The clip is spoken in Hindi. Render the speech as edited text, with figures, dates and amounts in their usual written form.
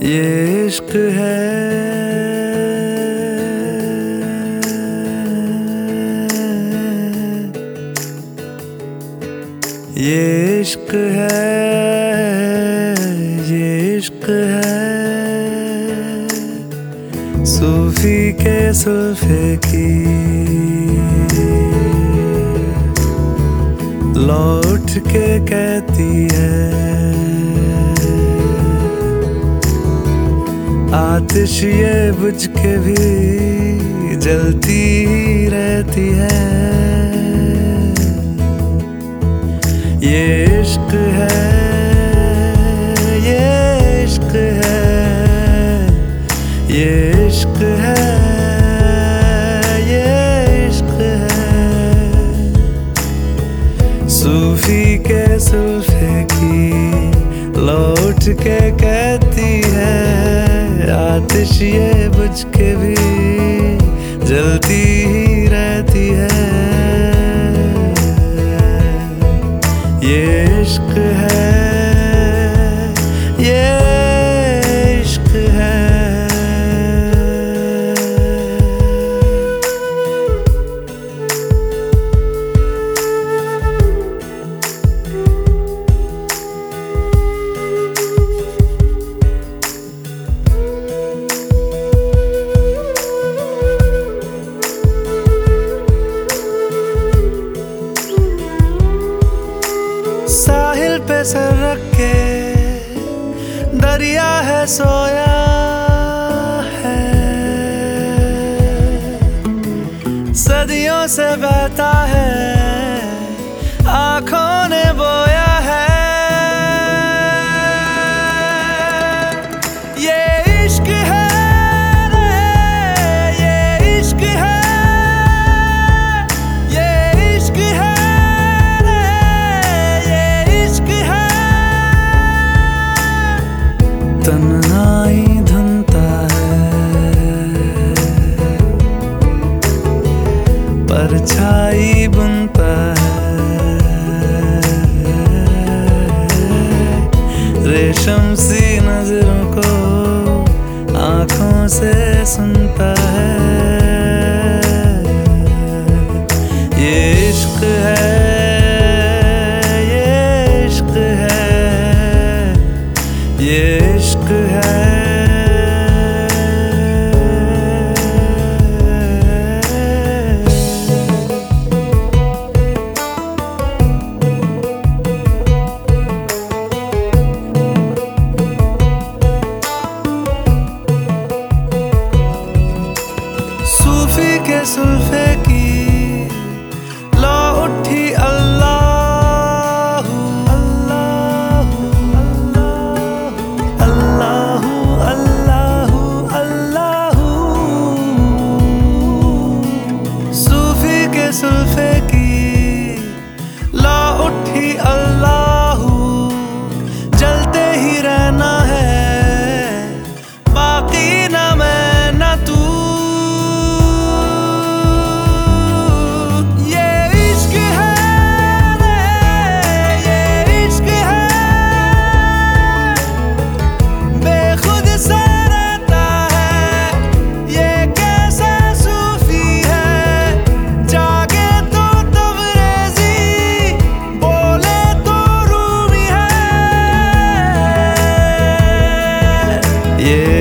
ये इश्क है, ये इश्क है, ये इश्क है। सूफी के सुल्फे की लौट के कहती है, आतिश ये बुझ के भी जलती ही रहती है। ये इश्क है, ये इश्क है, ये इश्क है, ये इश्क है। सूफी के सुल्फे की लौट के कहती है, आतिश ये बुझ के भी जलती ही रहती है। ये इश्क है, ये इश्क है। साहिल पे सर रख के दरिया है सोया है, सदियों से बहता है, आँखों ने बोया है। ये इश्क है रे, ये इश्क है, ये इश्क है। तन्हाई धुनता है, परछाई बुनता है, रेशम सी नजरों को आँखों से सुनता है। ये इश्क है, ये इश्क है, ये इश्क है। सूफी के सुल्फे की लो उठी अल्लाह अल्लाह अल्लाह अल्लाह अल्लाह। सूफी के सुल्फे की लो उठी अल्लाह, जलते ही रहना है, बाकी ना मैं ना तू। ये